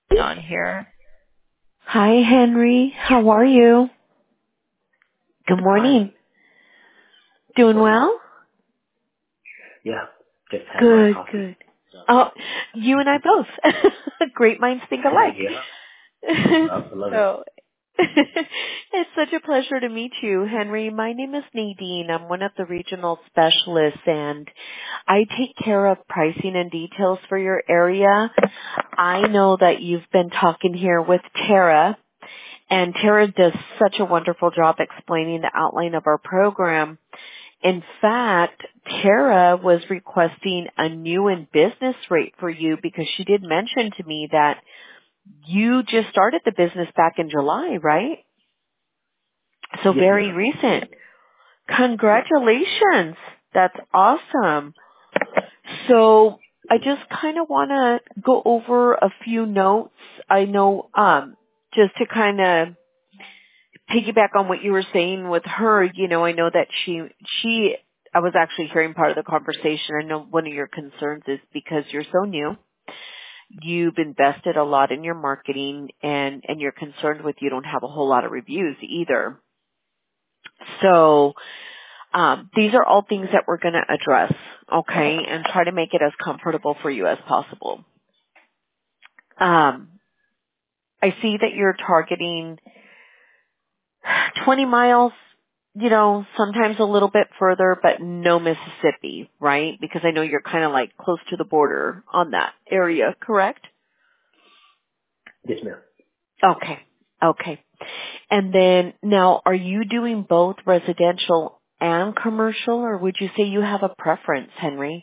on here. Hi, Henry. How are you? Good Fine. morning. Doing Morning. well? Yeah. Just had my Good, coffee. good. So. Oh, you and I both. Great minds think Yeah. alike. I love it. So, it's such a pleasure to meet you, Henry. My name is Nadine. I'm one of the regional specialists, and I take care of pricing and details for your area. I know that you've been talking here with Tara, and Tara does such a wonderful job explaining the outline of our program. In fact, Tara was requesting a new and business rate for you because she did mention to me that you just started the business back in July, right? So Yes, very ma'am. recent. Yeah. Congratulations. That's awesome. So I just kind of want to go over a few notes. I know, just to kind of piggyback on what you were saying with her, I know that I was actually hearing part of the conversation. I know one of your concerns is because you're so new, you've invested a lot in your marketing and you're concerned with you don't have a whole lot of reviews either. So, these are all things that we're going to address, okay, and try to make it as comfortable for you as possible. Um, I see that you're targeting 20 miles, sometimes a little bit further, but no Mississippi, right? Because I know you're kind of like close to the border on that area, correct? Yes, ma'am. Okay. Okay. And then now, are you doing both residential and commercial, or would you say you have a preference, Henry?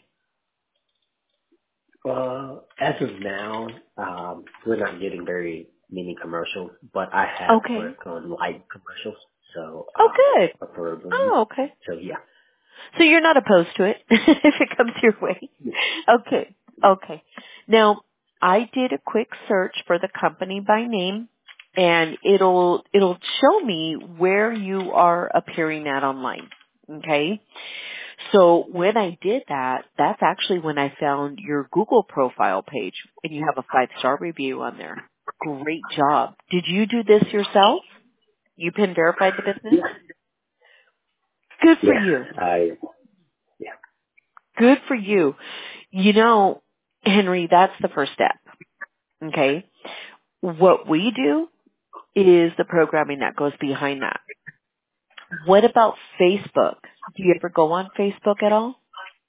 As of now, we're not getting very many commercials, but I have Okay. worked on light commercials, so Oh, good. preferably. Oh, okay. So yeah. So you're not opposed to it if it comes your way. Yeah. Okay. Okay. Now, I did a quick search for the company by name and it'll show me where you are appearing at online. Okay? So when I did that, that's actually when I found your Google profile page and you have a 5-star review on there. Great job. Did you do this yourself? You pin verified the business? Yeah. Good for Yeah. you. Yeah. Good for you. Henry, that's the first step. Okay? What we do is the programming that goes behind that. What about Facebook? Do you ever go on Facebook at all?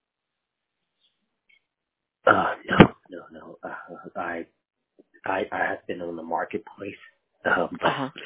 No. I have been on the marketplace, but Uh-huh.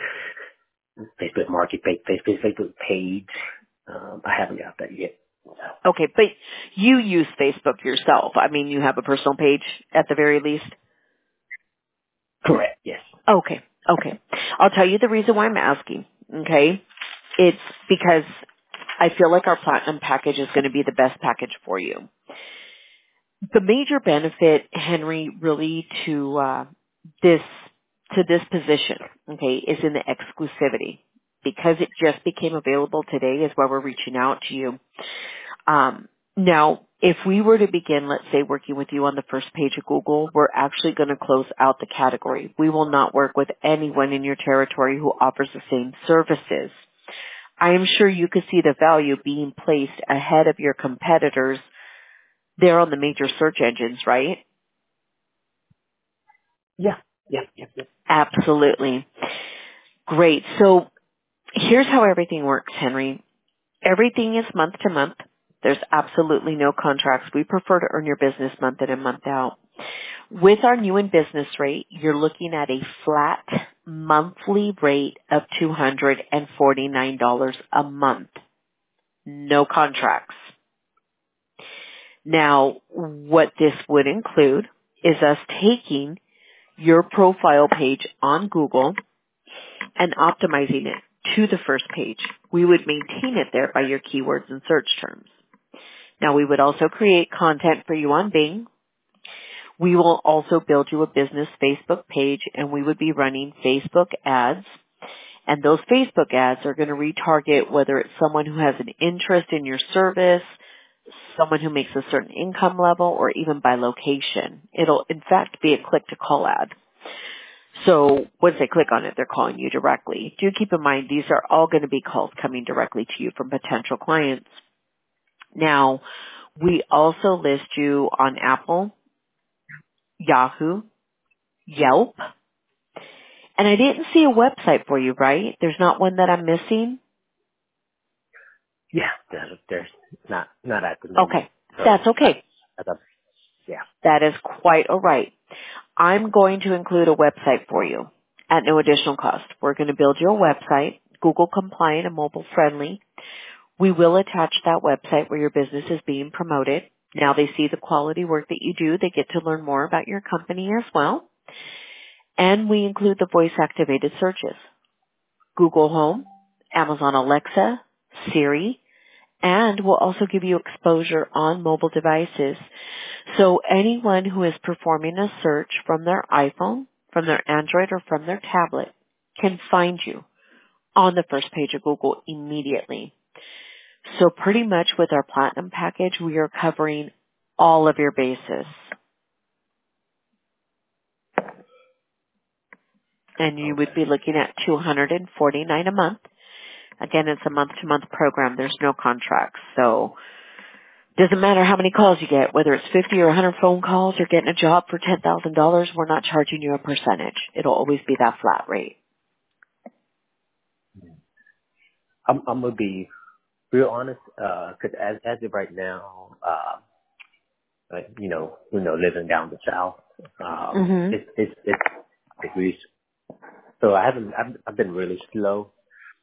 Facebook page. I haven't got that yet. Okay, but you use Facebook yourself. I mean, you have a personal page at the very least. Correct. Yes. Okay. Okay. I'll tell you the reason why I'm asking. Okay? It's because I feel like our platinum package is going to be the best package for you. The major benefit, Henry, really this to this position, okay, is in the exclusivity. Because it just became available today is why we're reaching out to you. Now, if we were to begin, let's say, working with you on the first page of Google, we're actually going to close out the category. We will not work with anyone in your territory who offers the same services. I am sure you could see the value being placed ahead of your competitors there on the major search engines, right? Yeah. Yeah. Absolutely. Great. So here's how everything works, Henry. Everything is month to month. There's absolutely no contracts. We prefer to earn your business month in and month out. With our new in business rate, you're looking at a flat monthly rate of $249 a month. No contracts. Now, what this would include is us taking your profile page on Google and optimizing it to the first page. We would maintain it there by your keywords and search terms. Now, we would also create content for you on Bing. We will also build you a business Facebook page, and we would be running Facebook ads. And those Facebook ads are going to retarget whether it's someone who has an interest in your service, someone who makes a certain income level, or even by location. It'll, in fact, be a click-to-call ad. So once they click on it, they're calling you directly. Do keep in mind, these are all going to be calls coming directly to you from potential clients. Now, we also list you on Apple, Yahoo, Yelp, and I didn't see a website for you, right? There's not one that I'm missing? Yeah, there's not at the moment. Okay, So that's okay. yeah. That is quite all right. I'm going to include a website for you at no additional cost. We're going to build you a website, Google compliant and mobile friendly. We will attach that website where your business is being promoted. Now they see the quality work that you do. They get to learn more about your company as well. And we include the voice activated searches. Google Home, Amazon Alexa, Siri, and we'll also give you exposure on mobile devices. So anyone who is performing a search from their iPhone, from their Android, or from their tablet can find you on the first page of Google immediately. So pretty much with our Platinum package, we are covering all of your bases. And you would Okay. be looking at $249 a month. Again, it's a month-to-month program. There's no contracts. So doesn't matter how many calls you get, whether it's 50 or 100 phone calls or getting a job for $10,000, we're not charging you a percentage. It'll always be that flat rate. I'm gonna be real honest, cause as of right now, living down the south, Mhm. it's really, so I've been really slow.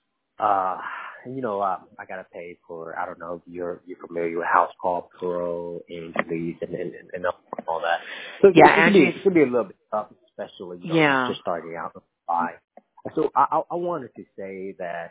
I gotta pay for, I don't know if you're familiar with House Call Pro and Leads and all that. So Yeah, it Angie's, can be a little bit tough, especially, yeah. just starting out. By. So I wanted to say that,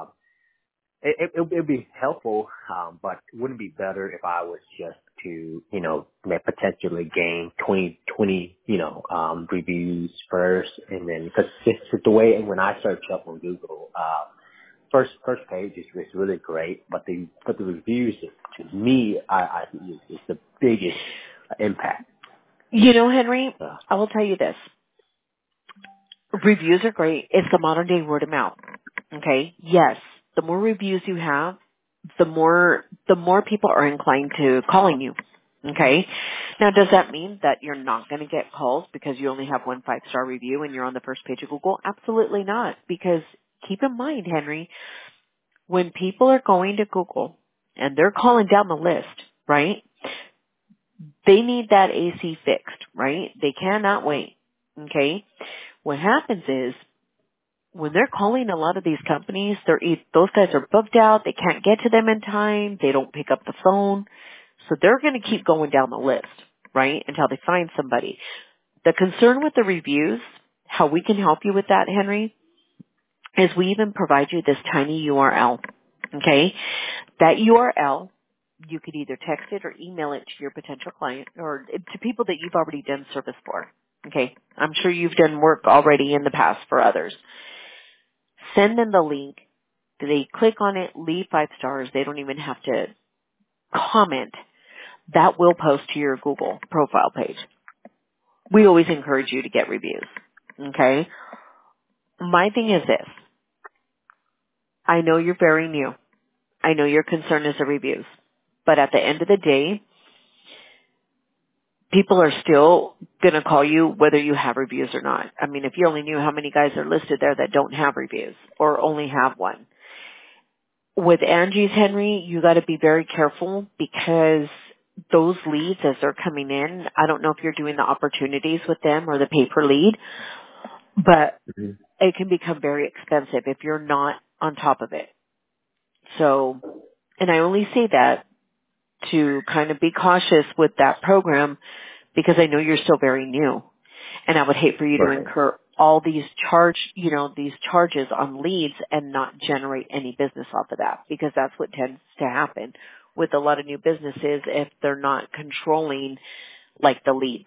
it'd be helpful, but wouldn't it be better if I was just to, potentially gain 20, reviews first, and then, because it's the way when I search up on Google, first page is really great, but the reviews, to me, I think is the biggest impact. You know, Henry, Uh, I will tell you this. Reviews are great. It's the modern day word of mouth. Okay? Yes. The more reviews you have, the more people are inclined to calling you. Okay? Now, does that mean that you're not going to get calls because you only have one 5-star review and you're on the first page of Google? Absolutely not. Because keep in mind, Henry, when people are going to Google and they're calling down the list, right? They need that AC fixed, right? They cannot wait. Okay? What happens is when they're calling a lot of these companies, those guys are booked out. They can't get to them in time. They don't pick up the phone. So they're going to keep going down the list, right, until they find somebody. The concern with the reviews, how we can help you with that, Henry, is we even provide you this tiny URL, okay? That URL, you could either text it or email it to your potential client or to people that you've already done service for, okay? I'm sure you've done work already in the past for others. Send them the link. They click on it, leave 5 stars. They don't even have to comment. That will post to your Google profile page. We always encourage you to get reviews. Okay? My thing is this. I know you're very new. I know your concern is the reviews. But at the end of the day, people are still going to call you whether you have reviews or not. I mean, if you only knew how many guys are listed there that don't have reviews or only have one. With Angie's, Henry, you got to be very careful because those leads as they're coming in, I don't know if you're doing the opportunities with them or the pay per lead, but mhm. it can become very expensive if you're not on top of it. So, and I only say that to kind of be cautious with that program because I know you're still very new. And I would hate for you to Right. incur all these these charges on leads and not generate any business off of that because that's what tends to happen with a lot of new businesses if they're not controlling like the leads.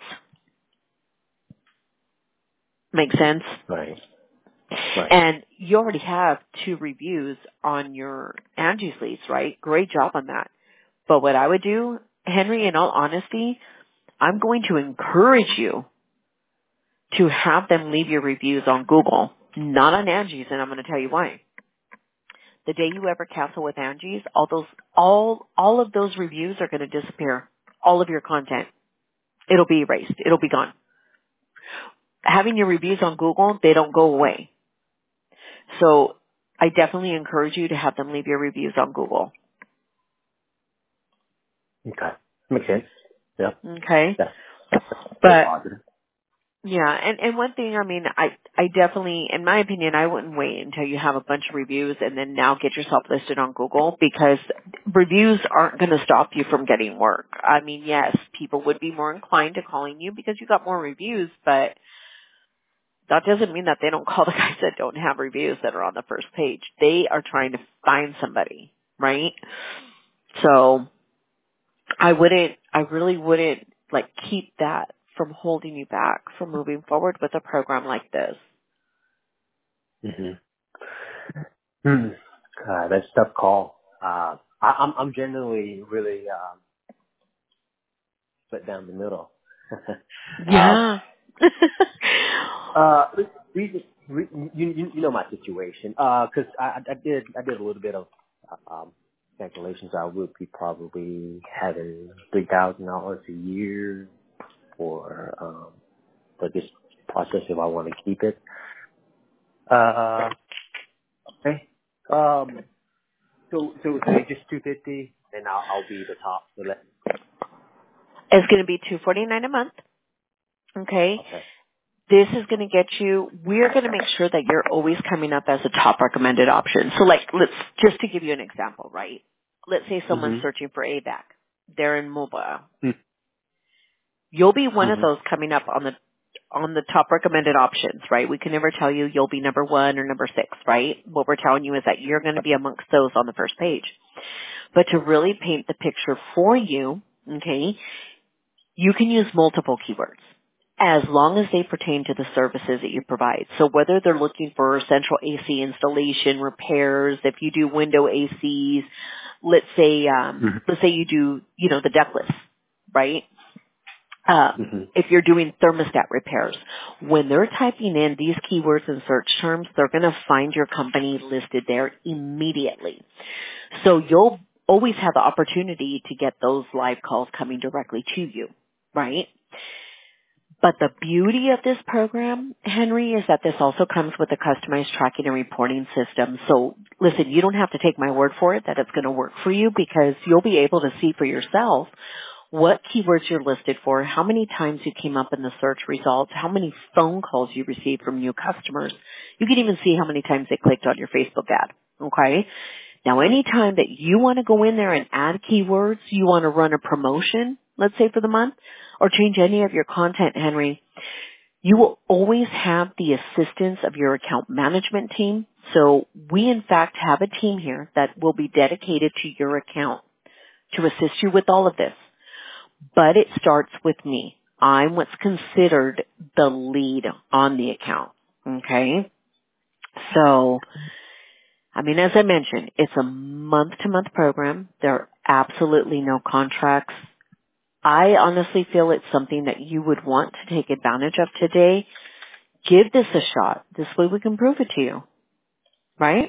Make sense? Right. Right. And you already have 2 reviews on your Angie's leads, right? Great job on that. But what I would do, Henry, in all honesty, I'm going to encourage you to have them leave your reviews on Google, not on Angie's, and I'm going to tell you why. The day you ever cancel with Angie's, all of those reviews are going to disappear. All of your content. It'll be erased. It'll be gone. Having your reviews on Google, they don't go away. So I definitely encourage you to have them leave your reviews on Google. Okay. Makes sense. Yeah. Okay. That's But positive. yeah, and one thing, I mean, I definitely, in my opinion, I wouldn't wait until you have a bunch of reviews and then now get yourself listed on Google, because reviews aren't going to stop you from getting work. I mean, yes, people would be more inclined to calling you because you got more reviews, but that doesn't mean that they don't call the guys that don't have reviews that are on the first page. They are trying to find somebody, right? So I really wouldn't like keep that from holding you back from moving forward with a program like this. Mm-hmm. That's a tough call. I'm generally really split down the middle. uh, Yeah. uh, you know my situation. 'Cause I did a little bit of calculations. I would be probably having $3,000 a year for this process if I want to keep it. Okay. So just 250, and I'll be the top. So It's going to be $249 a month. Okay. okay. This is going to get you, we're going to make sure that you're always coming up as a top recommended option. So like, just to give you an example, right? Let's say someone's Mhm. searching for AVAC. They're in mobile. You'll be one of Mhm. those coming up on the top recommended options, right? We can never tell you you'll be number 1 or number 6, right? What we're telling you is that you're going to be amongst those on the first page. But to really paint the picture for you, okay, you can use multiple keywords as long as they pertain to the services that you provide. So whether they're looking for central AC installation, repairs, if you do window ACs, let's say you do, the ductless, right? Mhm. If you're doing thermostat repairs, when they're typing in these keywords and search terms, they're going to find your company listed there immediately. So you'll always have the opportunity to get those live calls coming directly to you, right? But the beauty of this program, Henry, is that this also comes with a customized tracking and reporting system. So listen, you don't have to take my word for it that it's going to work for you, because you'll be able to see for yourself what keywords you're listed for, how many times you came up in the search results, how many phone calls you received from new customers. You can even see how many times they clicked on your Facebook ad. Okay? Now, anytime that you want to go in there and add keywords, you want to run a promotion, let's say for the month, or change any of your content, Henry, you will always have the assistance of your account management team. So we, in fact, have a team here that will be dedicated to your account to assist you with all of this. But it starts with me. I'm what's considered the lead on the account. Okay? So, I mean, as I mentioned, it's a month-to-month program. There are absolutely no contracts. I honestly feel it's something that you would want to take advantage of today. Give this a shot. This way we can prove it to you. Right?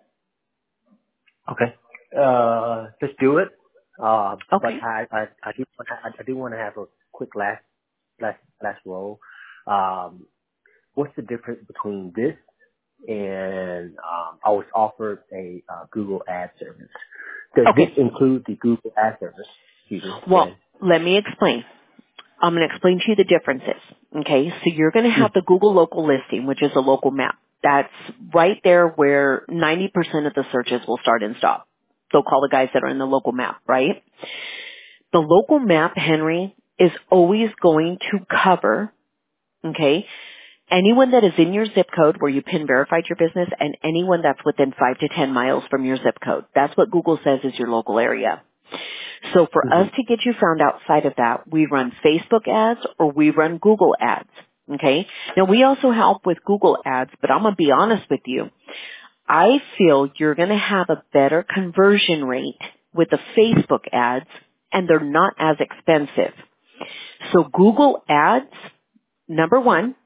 Okay. Let's do it. But Okay. I do want to have a quick last roll. What's the difference between this and I was offered a Google Ad service? Does this Okay. include the Google Ad service? Excuse me. Go Well, ahead. let me explain. I'm going to explain to you the differences. Okay, so you're going to have the Google local listing, which is a local map. That's right there where 90% of the searches will start and stop. So call the guys that are in the local map, right? The local map, Henry, is always going to cover, okay, anyone that is in your zip code where you PIN verified your business, and anyone that's within 5 to 10 miles from your zip code. That's what Google says is your local area. So for us Mhm. to get you found outside of that, we run Facebook ads or we run Google ads. Okay? Now we also help with Google ads, but I'm going to be honest with you. I feel you're going to have a better conversion rate with the Facebook ads, and they're not as expensive. So Google ads, number one,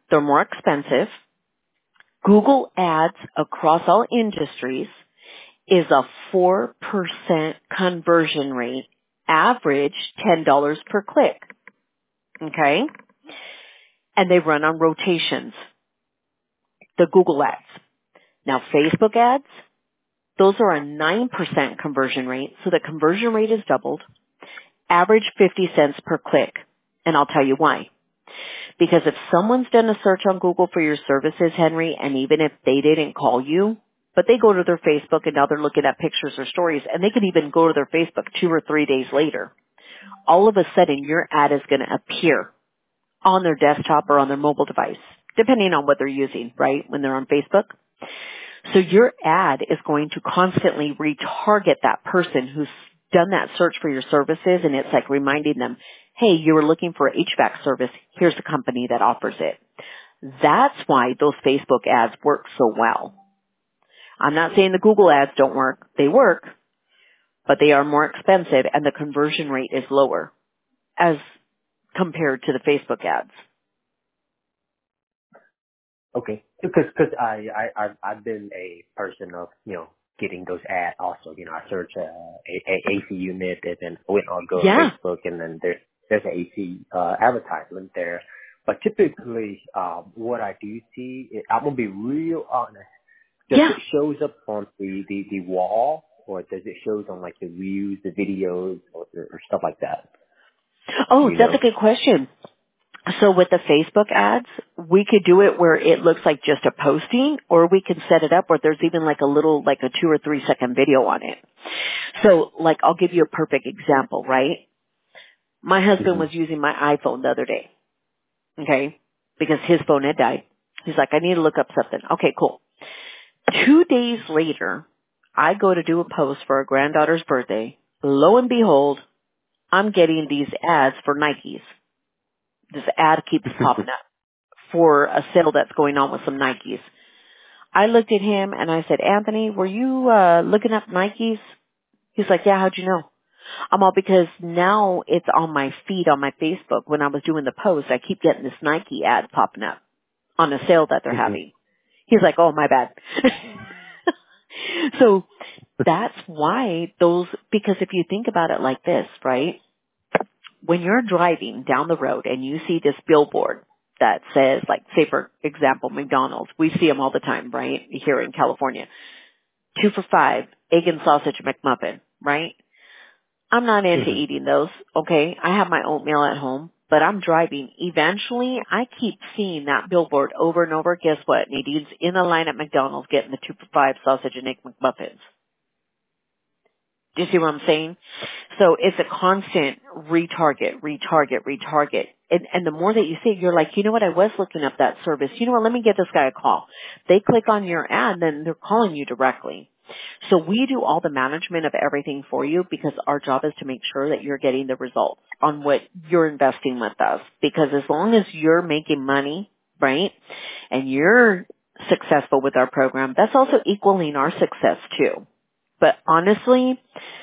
They're more expensive. Google Ads across all industries is a 4% conversion rate, average $10 per click. Okay? And they run on rotations, the Google Ads. Now, Facebook Ads, those are a 9% conversion rate, so the conversion rate is doubled, average 50 cents per click. And I'll tell you why. Because if someone's done a search on Google for your services, Henry, and even if they didn't call you, but they go to their Facebook and now they're looking at pictures or stories, and they could even go to their Facebook 2 or 3 days later, all of a sudden your ad is going to appear on their desktop or on their mobile device, depending on what they're using, right, when they're on Facebook. So your ad is going to constantly retarget that person who's done that search for your services, and it's like reminding them, hey, you were looking for a HVAC service. Here's a company that offers it. That's why those Facebook ads work so well. I'm not saying the Google ads don't work. They work, but they are more expensive and the conversion rate is lower as compared to the Facebook ads. Okay, because I've been a person of getting those ads also. I search a AC unit and then I'll go to Facebook and then there's an AC advertisement there. But typically, what I do see, I'm gonna be real honest. Does it shows up on the wall, or does it shows on like the views, the videos, or stuff like that? Oh, that's a good question. So with the Facebook ads, we could do it where it looks like just a posting, or we can set it up where there's even like a 2 or 3 second video on it. So like, I'll give you a perfect example, right? My husband was using my iPhone the other day, okay? Because his phone had died. He's like, I need to look up something. Okay, cool. 2 days later, I go to do a post for our granddaughter's birthday. Lo and behold, I'm getting these ads for Nikes. This ad keeps popping up for a sale that's going on with some Nikes. I looked at him and I said, Anthony, were you looking up Nikes? He's like, yeah, how'd you know? I'm all, because now it's on my feed on my Facebook. When I was doing the post, I keep getting this Nike ad popping up on a sale that they're having. He's like, oh, my bad. So that's why because if you think about it like this, right? When you're driving down the road and you see this billboard that says, like, say for example, McDonald's, we see them all the time, right? Here in California. 2 for $5, egg and sausage McMuffin, right? I'm not into eating those, okay? I have my oatmeal at home, but I'm driving. Eventually, I keep seeing that billboard over and over. Guess what? Nadine's in a line at McDonald's getting the 2 for $5 sausage and egg McMuffins. Do you see what I'm saying? So it's a constant retarget. And the more that you see it, you're like, you know what, I was looking up that service. You know what, let me give this guy a call. They click on your ad, then they're calling you directly. So we do all the management of everything for you because our job is to make sure that you're getting the results on what you're investing with us. Because as long as you're making money, right, and you're successful with our program, that's also equaling our success too. But honestly,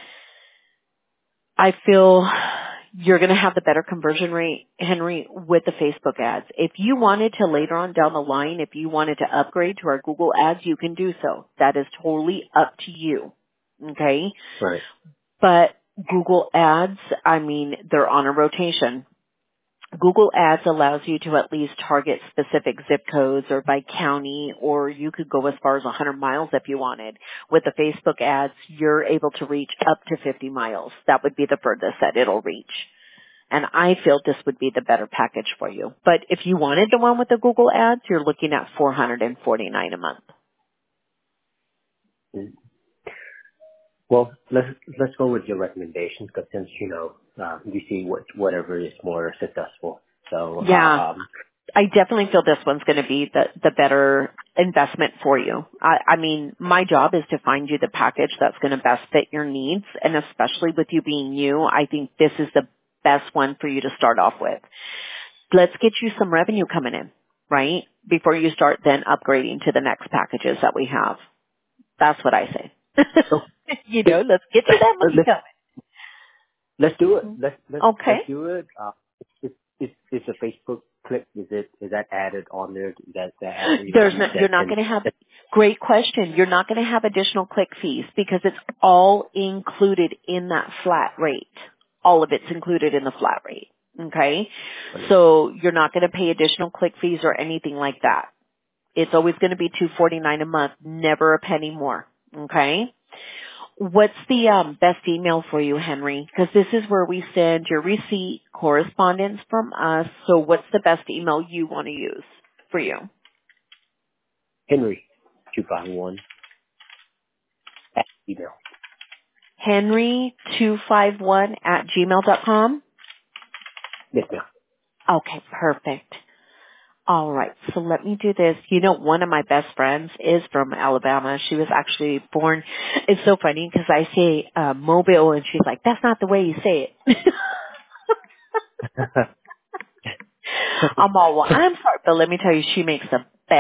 I feel you're going to have the better conversion rate, Henry, with the Facebook ads. If you wanted to later on down the line, if you wanted to upgrade to our Google ads, you can do so. That is totally up to you. Okay? Right. But Google ads, I mean, they're on a rotation. Google Ads allows you to at least target specific zip codes or by county, or you could go as far as 100 miles if you wanted. With the Facebook ads, you're able to reach up to 50 miles. That would be the furthest that it'll reach. And I feel this would be the better package for you. But if you wanted the one with the Google Ads, you're looking at $449 a month. Well, let's go with your recommendations, because since you see whatever is more successful. So yeah, I definitely feel this one's going to be the better investment for you. I mean, my job is to find you the package that's going to best fit your needs, and especially with you being new, I think this is the best one for you to start off with. Let's get you some revenue coming in, right? Before you start then upgrading to the next packages that we have. That's what I say. Let's get you that money coming. Let's do it. Let's okay. do it. It's a Facebook click, is that added on there? That you There's you not, said you're not 10. going to have, great question. You're not going to have additional click fees because it's all included in that flat rate. All of it's included in the flat rate. Okay? So you're not going to pay additional click fees or anything like that. It's always going to be $249 a month, never a penny more. Okay? What's the best email for you, Henry? Because this is where we send your receipt, correspondence from us. So what's the best email you want to use for you? Henry 251 at email. Henry251 at gmail.com? Yes, ma'am. Okay, perfect. All right, so let me do this. You know, one of my best friends is from Alabama. She was actually born. It's so funny because I say Mobile, and she's like, "That's not the way you say it." I'm all, well, I'm sorry, but let me tell you, she makes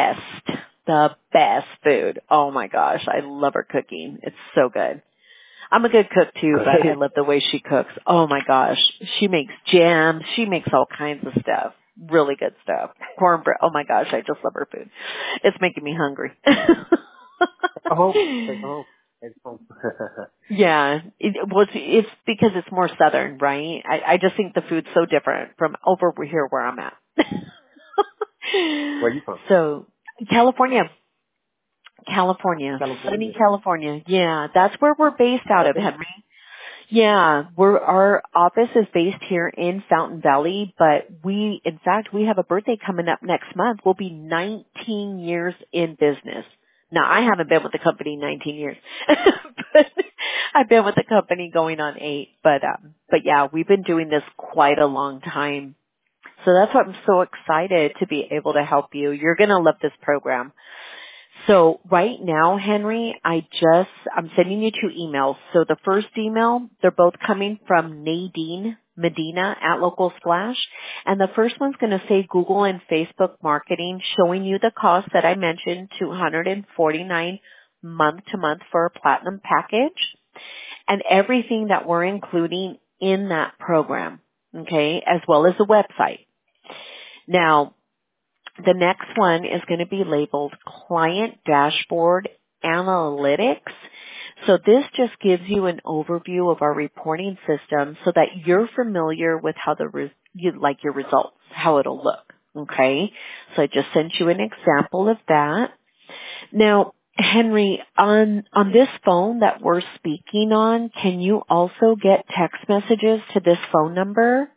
the best food. Oh my gosh, I love her cooking. It's so good. I'm a good cook too, but I Great. love the way she cooks. Oh my gosh. She makes jams. She makes all kinds of stuff. Really good stuff. Cornbread. Oh my gosh, I just love her food. It's making me hungry. Take home. Take home. Take home. Yeah. It's because it's more southern, right? I just think the food's so different from over here where I'm at. Where are you from? So, California. California. Sunny California. California. Yeah, that's where we're based out of, Okay. Henry. Yeah, our office is based here in Fountain Valley, but in fact, we have a birthday coming up next month. We'll be 19 years in business. Now, I haven't been with the company 19 years, but I've been with the company going on 8. But yeah, we've been doing this quite a long time. So that's why I'm so excited to be able to help you. You're going to love this program. So right now, Henry, I'm sending you 2 emails. So the first email, they're both coming from Nadine Medina at Local Splash. And the first one's going to say Google and Facebook marketing, showing you the cost that I mentioned, $249 month to month for a platinum package and everything that we're including in that program. Okay. As well as the website. Now, the next one is going to be labeled Client Dashboard Analytics. So this just gives you an overview of our reporting system so that you're familiar with how you like your results, how it'll look. Okay? So I just sent you an example of that. Now, Henry, on this phone that we're speaking on, can you also get text messages to this phone number?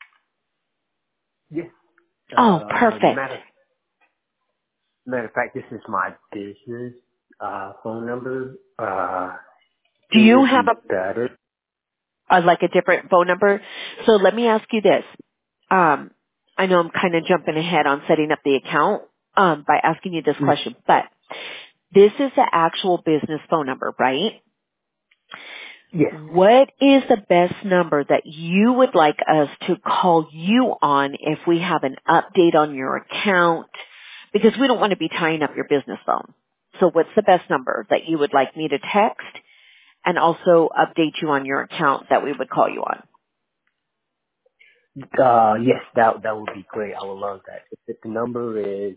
Yes. Oh, perfect. Matter of fact, this is my business phone number. Do It you would have be better. like a different phone number? So let me ask you this. I know I'm kind of jumping ahead on setting up the account by asking you this question, but this is the actual business phone number, right? Yes. What is the best number that you would like us to call you on if we have an update on your account? Because we don't want to be tying up your business phone. So what's the best number that you would like me to text and also update you on your account that we would call you on? Yes, that would be great. I would love that. If the number is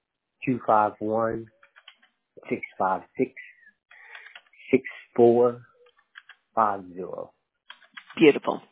251-656-6450. Beautiful.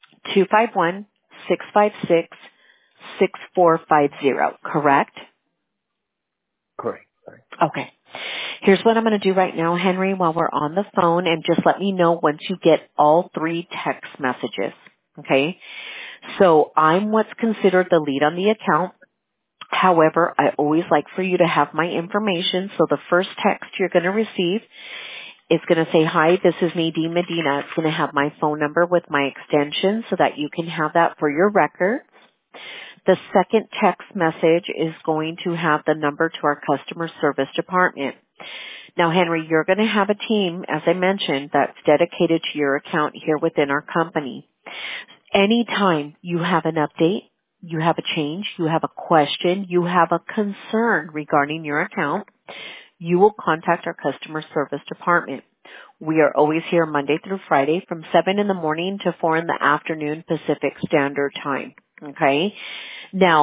251-656-6450, correct? Correct. Sorry. Okay. Here's what I'm going to do right now, Henry, while we're on the phone, and just let me know once you get all 3 text messages. Okay? So I'm what's considered the lead on the account. However, I always like for you to have my information. So the first text you're going to receive is going to say, "Hi, this is Nadine Medina." It's going to have my phone number with my extension so that you can have that for your records. The second text message is going to have the number to our customer service department. Now, Henry, you're going to have a team, as I mentioned, that's dedicated to your account here within our company. Anytime you have an update, you have a change, you have a question, you have a concern regarding your account, you will contact our customer service department. We are always here Monday through Friday from 7 in the morning to 4 in the afternoon Pacific Standard Time. Okay? Now,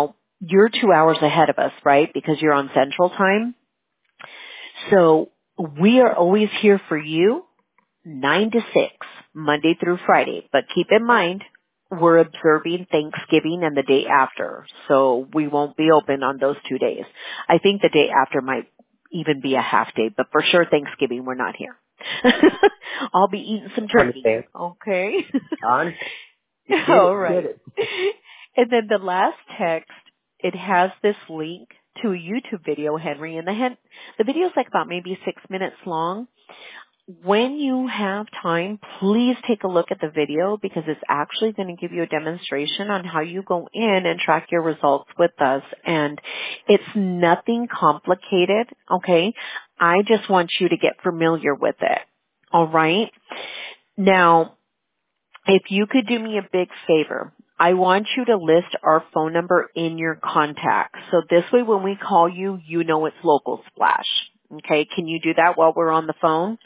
you're 2 hours ahead of us, right? Because you're on Central Time. So we are always here for you 9 to 6, Monday through Friday. But keep in mind, we're observing Thanksgiving and the day after. So we won't be open on those 2 days. I think the day after might even be a half day, but for sure Thanksgiving we're not here. I'll be eating some turkey. Understand? Okay. I understand. Get All it, right. get it. And then the last text, it has this link to a YouTube video, Henry, and the video is like about maybe 6 minutes long. When you have time, please take a look at the video because it's actually going to give you a demonstration on how you go in and track your results with us. And it's nothing complicated, okay? I just want you to get familiar with it. All right? Now, if you could do me a big favor, I want you to list our phone number in your contacts. So this way when we call you, you know it's Local Splash. Okay? Can you do that while we're on the phone?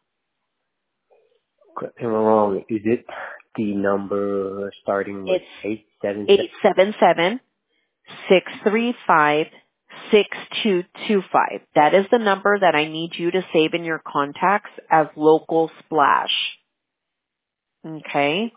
Correct me if I'm wrong. Is it the number starting with It's 877? 877-635-6225. That is the number that I need you to save in your contacts as Local Splash. Okay?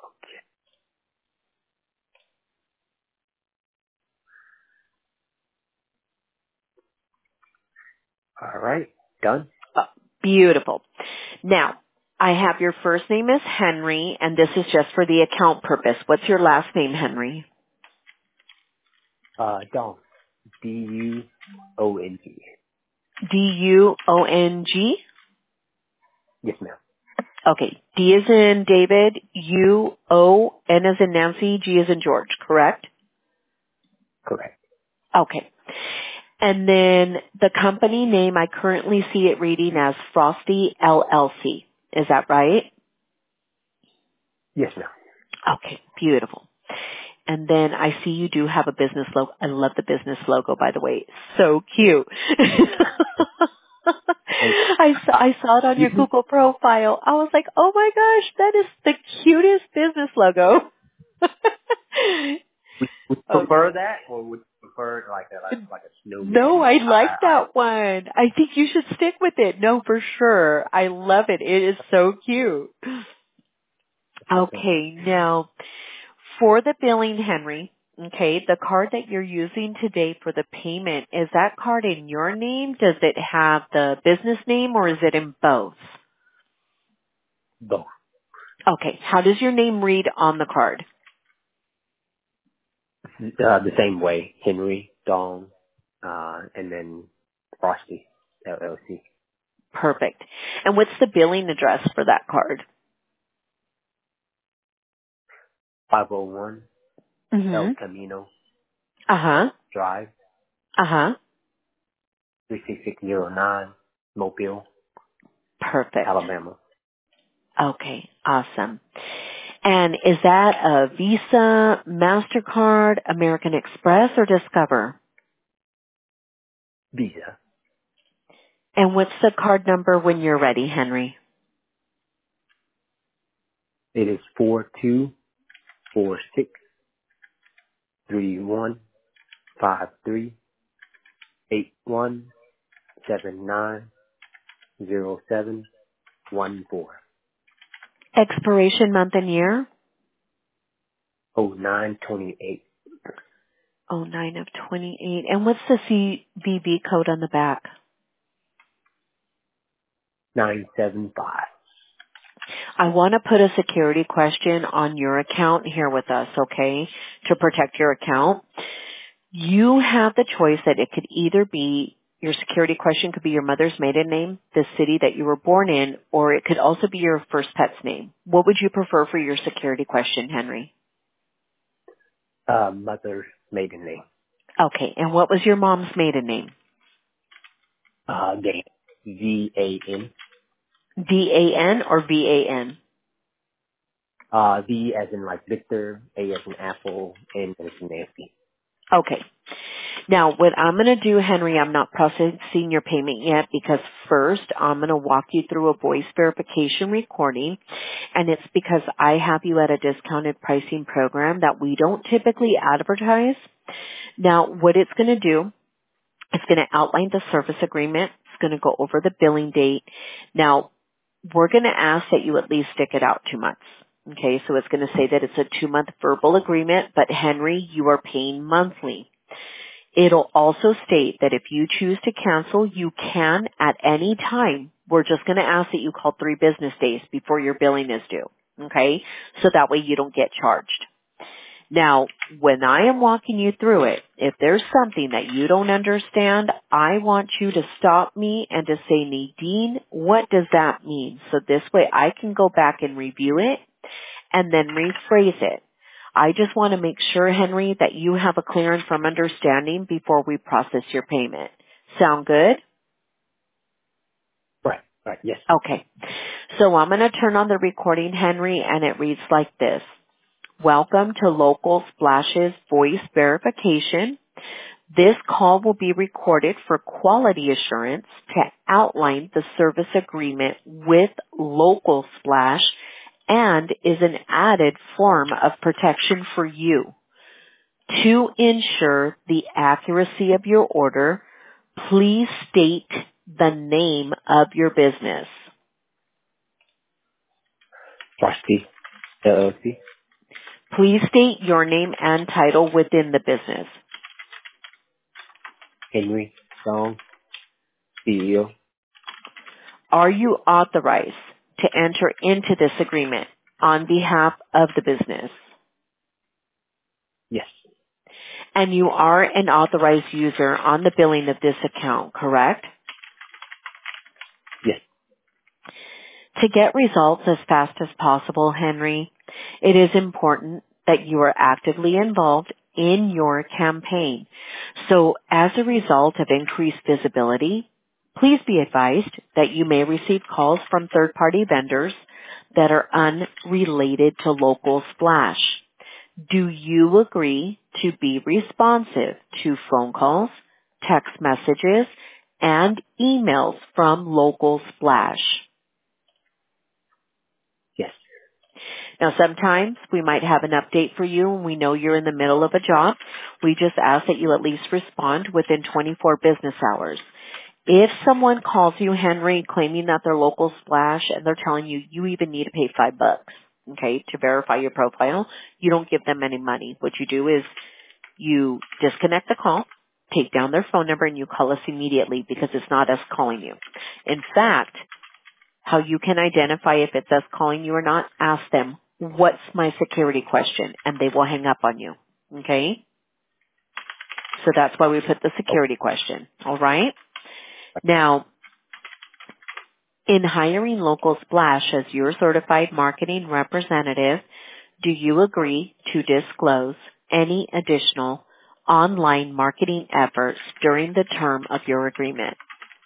All right. Done? Beautiful. Now, I have your first name is Henry, and this is just for the account purpose. What's your last name, Henry? Dong. D-U-O-N-G. D-U-O-N-G? Yes, ma'am. Okay. D as in David, U-O, N as in Nancy, G as in George, correct? Correct. Okay. And then the company name, I currently see it reading as Frosty LLC. Is that right? Yes, ma'am. Okay, beautiful. And then I see you do have a business logo. I love the business logo, by the way. So cute. I saw it on your Google profile. I was like, oh my gosh, that is the cutest business logo. Would you Oh, prefer that, or would you prefer like a no, snowman? I like that one. I think you should stick with it. No, for sure. I love it. It is so cute. Okay. Okay, now for the billing, Henry, okay, the card that you're using today for the payment, is that card in your name? Does it have the business name or is it in both? Both. Okay, how does your name read on the card? The same way. Henry, Dong, and then Frosty, LLC. Perfect. And what's the billing address for that card? 501 Mm-hmm. El Camino Uh-huh. Drive, Uh-huh. 36609, Mobile, Perfect. Alabama. Okay, awesome. And is that a Visa, MasterCard, American Express, or Discover? Visa. And what's the card number when you're ready, Henry? It is 4246315381790714. Expiration month and year? 0928 Oh, 9 of 28. And what's the CVV code on the back? 975. I want to put a security question on your account here with us, okay, to protect your account. You have the choice that it could either be, your security question could be your mother's maiden name, the city that you were born in, or it could also be your first pet's name. What would you prefer for your security question, Henry? Mother's maiden name. Okay, and what was your mom's maiden name? Dan. V-A-N. D-A-N or V-A-N? V as in like Victor, A as in Apple, N as in Nancy. Okay. Now, what I'm going to do, Henry, I'm not processing your payment yet because first I'm going to walk you through a voice verification recording, and it's because I have you at a discounted pricing program that we don't typically advertise. Now, what it's going to do, it's going to outline the service agreement. It's going to go over the billing date. Now, we're going to ask that you at least stick it out 2 months. Okay, so it's going to say that it's a 2-month verbal agreement, but Henry, you are paying monthly. It'll also state that if you choose to cancel, you can at any time. We're just going to ask that you call 3 business days before your billing is due. Okay, so that way you don't get charged. Now, when I am walking you through it, if there's something that you don't understand, I want you to stop me and to say, Nadine, what does that mean? So this way I can go back and review it and then rephrase it. I just want to make sure, Henry, that you have a clear and firm understanding before we process your payment. Sound good? Right, yes. Okay. So I'm going to turn on the recording, Henry, and it reads like this. Welcome to Local Splash's voice verification. This call will be recorded for quality assurance to outline the service agreement with Local Splash and is an added form of protection for you. To ensure the accuracy of your order, please state the name of your business. Frosty, LLC. Please state your name and title within the business. Henry Song, CEO. Are you authorized to enter into this agreement on behalf of the business? Yes, And you are an authorized user on the billing of this account, correct? yes, To get results as fast as possible, Henry, it is important that you are actively involved in your campaign. So as a result of increased visibility, please be advised that you may receive calls from third-party vendors that are unrelated to Local Splash. Do you agree to be responsive to phone calls, text messages, and emails from Local Splash? yes. Now sometimes we might have an update for you and we know you're in the middle of a job. We just ask that you at least respond within 24 business hours. If someone calls you, Henry, claiming that they're Local Splash and they're telling you you even need to pay $5, okay, to verify your profile, you don't give them any money. What you do is you disconnect the call, take down their phone number, and you call us immediately because it's not us calling you. In fact, how you can identify if it's us calling you or not, ask them, what's my security question? And they will hang up on you. Okay? So that's why we put the security question. All right? Now, in hiring Local Splash as your certified marketing representative, do you agree to disclose any additional online marketing efforts during the term of your agreement?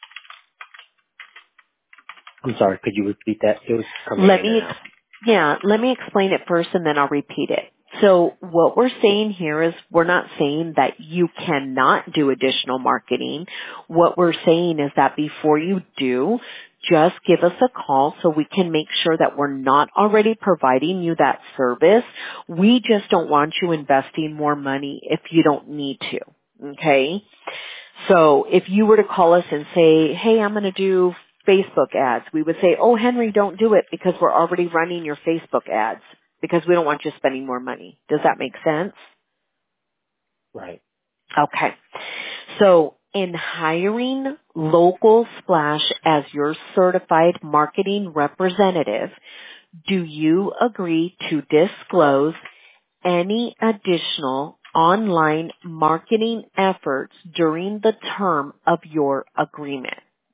I'm sorry, could you repeat that? It was coming Let in me and out. let me explain it first and then I'll repeat it. So what we're saying here is we're not saying that you cannot do additional marketing. What we're saying is that before you do, just give us a call so we can make sure that we're not already providing you that service. We just don't want you investing more money if you don't need to. Okay? So if you were to call us and say, hey, I'm going to do Facebook ads, we would say, oh, Henry, don't do it because we're already running your Facebook ads because we don't want you spending more money. Does that make sense? Right. Okay. So in hiring Local Splash as your certified marketing representative, do you agree to disclose any additional online marketing efforts during the term of your agreement?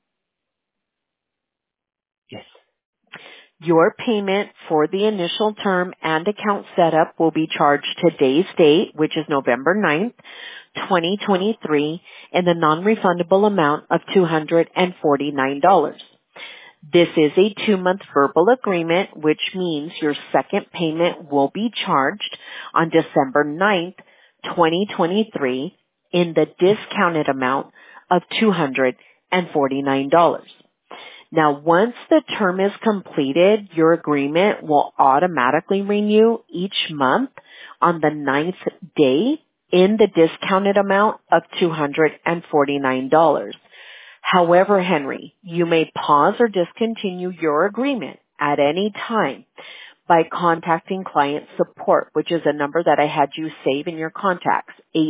Yes. Your payment for the initial term and account setup will be charged today's date, which is November 9th, 2023, in the non-refundable amount of $249. This is a 2-month verbal agreement, which means your second payment will be charged on December 9th, 2023, in the discounted amount of $249. Now, once the term is completed, your agreement will automatically renew each month on the 9th day in the discounted amount of $249. However, Henry, you may pause or discontinue your agreement at any time by contacting client support, which is a number that I had you save in your contacts,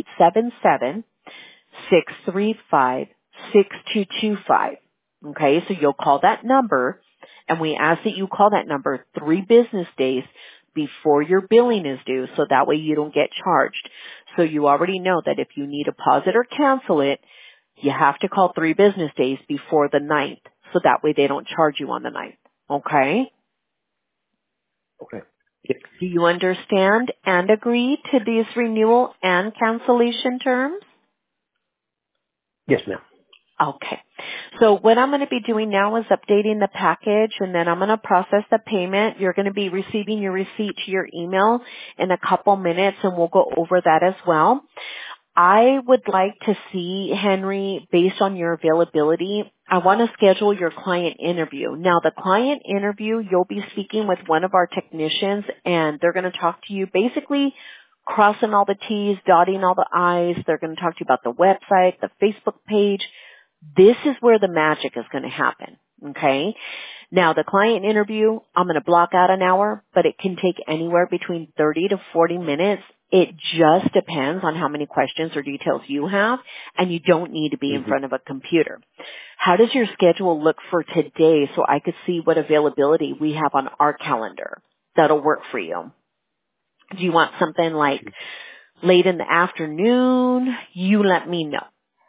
877-635-6225. Okay, so you'll call that number, and we ask that you call that number 3 business days before your billing is due, so that way you don't get charged. So you already know that if you need to pause it or cancel it, you have to call 3 business days before the 9th, so that way they don't charge you on the 9th. Okay? Okay. Yes. Do you understand and agree to these renewal and cancellation terms? Yes, ma'am. Okay. So what I'm going to be doing now is updating the package, and then I'm going to process the payment. You're going to be receiving your receipt to your email in a couple minutes, and we'll go over that as well. I would like to see, Henry, based on your availability, I want to schedule your client interview. Now, the client interview, you'll be speaking with one of our technicians, and they're going to talk to you basically crossing all the T's, dotting all the I's. They're going to talk to you about the website, the Facebook page. This is where the magic is going to happen, okay? Now, the client interview, I'm going to block out an hour, but it can take anywhere between 30 to 40 minutes. It just depends on how many questions or details you have, and you don't need to be in front of a computer. How does your schedule look for today so I could see what availability we have on our calendar that'll work for you? Do you want something like late in the afternoon? You let me know.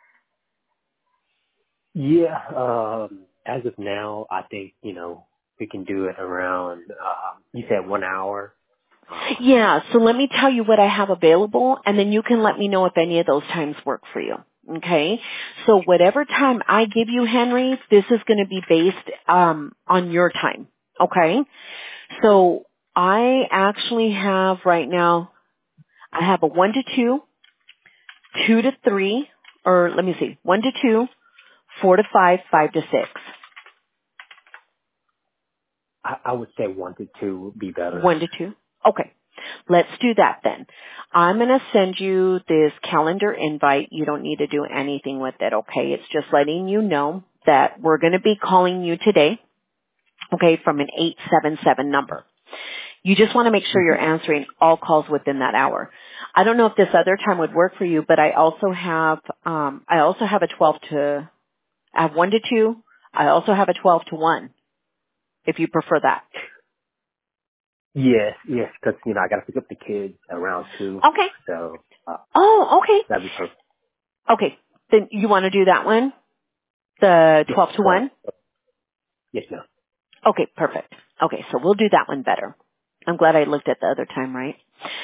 Yeah, as of now, I think, we can do it around, you said 1 hour. Yeah, so let me tell you what I have available, and then you can let me know if any of those times work for you. Okay? So whatever time I give you, Henry, this is going to be based on your time. Okay? So I actually have right now, I have a 1 to 2, 2 to 3, or let me see, 1 to 2, 4 to 5, 5 to 6. I would say 1 to 2 would be better. 1 to 2? Okay. Let's do that then. I'm going to send you this calendar invite. You don't need to do anything with it, okay? It's just letting you know that we're going to be calling you today, okay, from an 877 number. You just want to make sure you're answering all calls within that hour. I don't know if this other time would work for you, but I also have a 12 to, I have 1 to 2. I also have a 12 to 1, if you prefer that. Yes, because, I got to pick up the kids around 2. Okay. So, okay. that'd be perfect. Okay. Then you want to do that one? The 12 to 1? Yes, ma'am. Okay, perfect. Okay, so we'll do that one better. I'm glad I looked at the other time, right?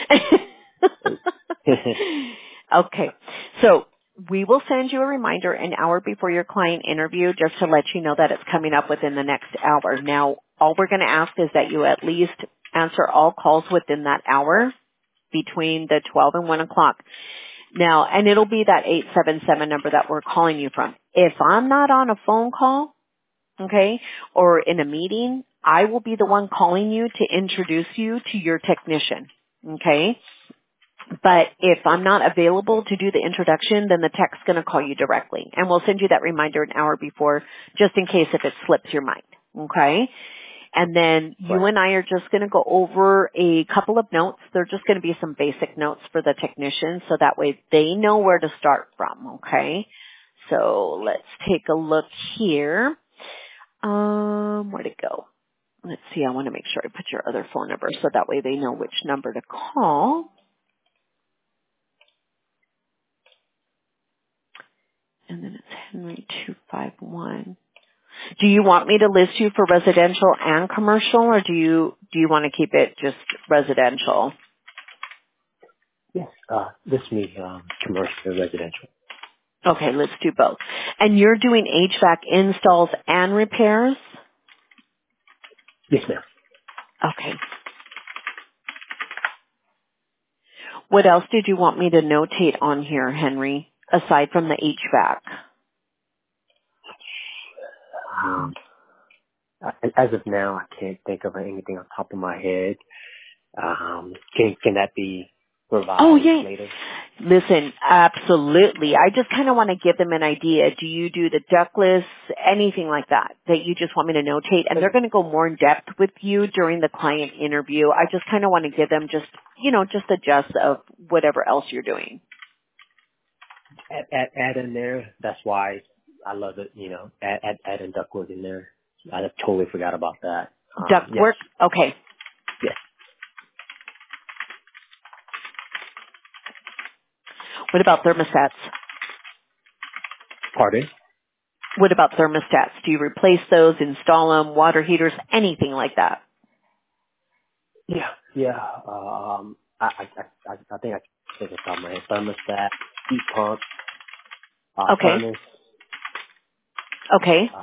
Okay, so we will send you a reminder an hour before your client interview just to let you know that it's coming up within the next hour. Now, all we're going to ask is that you at least answer all calls within that hour between the 12 and 1 o'clock. Now, and it'll be that 877 number that we're calling you from. If I'm not on a phone call, okay, or in a meeting, I will be the one calling you to introduce you to your technician, okay? But if I'm not available to do the introduction, then the tech's going to call you directly. And we'll send you that reminder an hour before, just in case if it slips your mind, okay? And then you and I are just going to go over a couple of notes. They're just going to be some basic notes for the technician so that way they know where to start from, okay? So let's take a look here. Where'd it go? Let's see, I want to make sure I put your other phone number so that way they know which number to call. And then it's Henry 251. Do you want me to list you for residential and commercial, or do you want to keep it just residential? Yes, this means commercial and residential. Okay, let's do both. And you're doing HVAC installs and repairs? Yes, ma'am. Okay. What else did you want me to notate on here, Henry? aside from the HVAC? As of now, I can't think of anything on top of my head. Can that be revised Oh, yeah. later? Listen, absolutely. I just kind of want to give them an idea. Do you do the ductless, anything like that you just want me to notate? And they're going to go more in depth with you during the client interview. I just kind of want to give them just a gist of whatever else you're doing. Add in there. That's why I love it. Add in ductwork in there. I totally forgot about that. Ductwork? Yes. Okay. Yes. What about thermostats? Pardon? What about thermostats? Do you replace those, install them, water heaters, anything like that? Yeah. Yeah. I think I can think of top of my head. Thermostat, heat pump, Okay. furnace, Okay.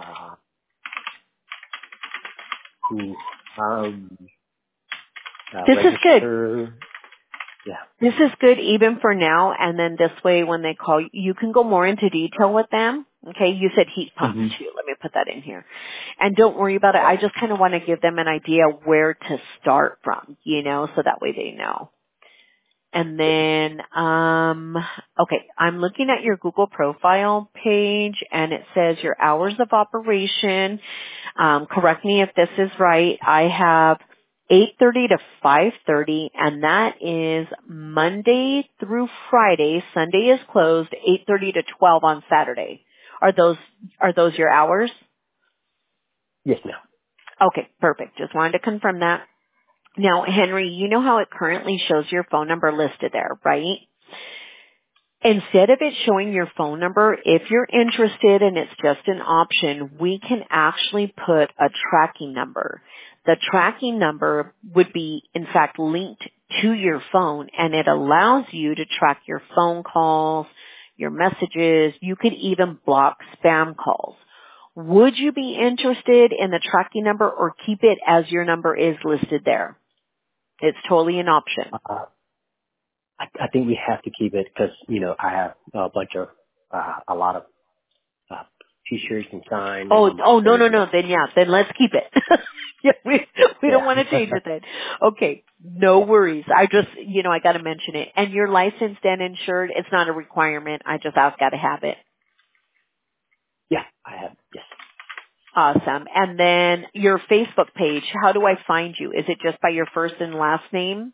This is good. register. Yeah. This is good even for now, and then this way when they call you can go more into detail with them. Okay, you said heat pumps Mm-hmm. too. Let me put that in here. And don't worry about it. I just kind of want to give them an idea where to start from, so that way they know. And then, okay, I'm looking at your Google profile page and it says your hours of operation. Correct me if this is right. I have 8:30 to 5:30 and that is Monday through Friday. Sunday is closed, 8:30 to 12 on Saturday. Are those your hours? Yes, ma'am. Okay, perfect. Just wanted to confirm that. Now, Henry, you know how it currently shows your phone number listed there, right? Instead of it showing your phone number, if you're interested and it's just an option, we can actually put a tracking number. The tracking number would be, in fact, linked to your phone and it allows you to track your phone calls, your messages. You could even block spam calls. Would you be interested in the tracking number or keep it as your number is listed there? It's totally an option. I think we have to keep it because, I have a lot of t-shirts and signs Oh, on my no. Then let's keep it. Yeah, we don't Yeah. want to change it then. Okay, no worries. I just, I got to mention it. And you're licensed and insured. It's not a requirement. I just got to have it. Yeah, I have. Yes. Awesome. And then your Facebook page. How do I find you? Is it just by your first and last name?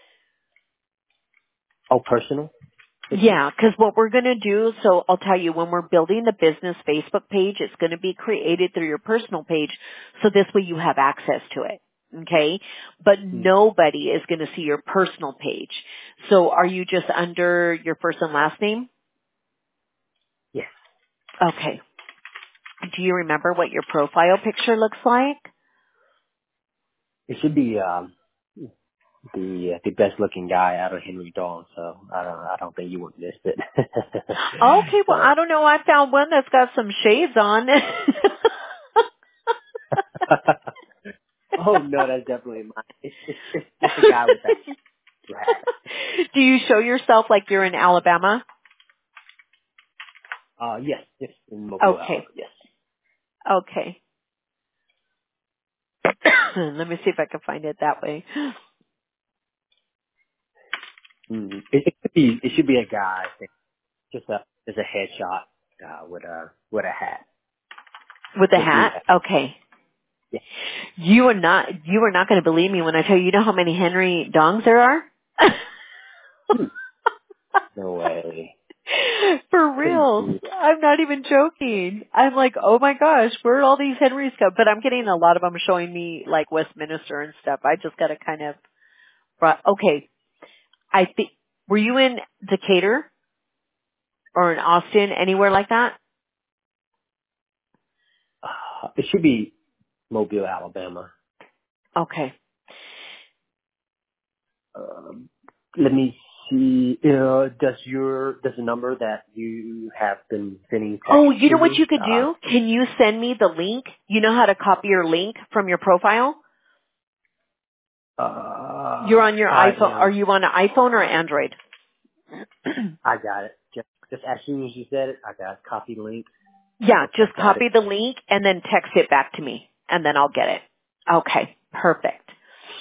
Oh, personal? Yeah, because what we're going to do, so I'll tell you, when we're building the business Facebook page, it's going to be created through your personal page, so this way you have access to it. Okay? But nobody is going to see your personal page. So are you just under your first and last name? Yes. Okay. Do you remember what your profile picture looks like? It should be the best looking guy out of Henry Dawn, so I don't think you would miss it. Okay, well, I So don't know. I found one that's got some shades on. oh no, that's definitely mine. It's the guy with that hat. Do you show yourself like you're in Alabama? Yes, in Mobile, Okay. Alabama. Yes. Okay. Let me see if I can find it that way. It should be a guy, just a headshot with a hat, With a the blue hat? hat. Okay. Yeah. You are not going to believe me when I tell you, know how many Henry Dongs there are? Hmm. No way. For real. I'm not even joking. I'm like, oh my gosh, where are all these Henrys come? But I'm getting a lot of them showing me like Westminster and stuff. I just got to kind of, okay. I think, were you in Decatur or in Austin, anywhere like that? It should be Mobile, Alabama. Okay. Let me see. Does the number that you have been sending text Oh, you know what to? you could do? Can you send me the link? You know how to copy your link from your profile? You're on your I iPhone. Are am. you on an iPhone or Android? I got it. just as soon as you said it, I got a copy link. Yeah, I just got it. copy the link and then text it back to me, and then I'll get it. Okay, perfect.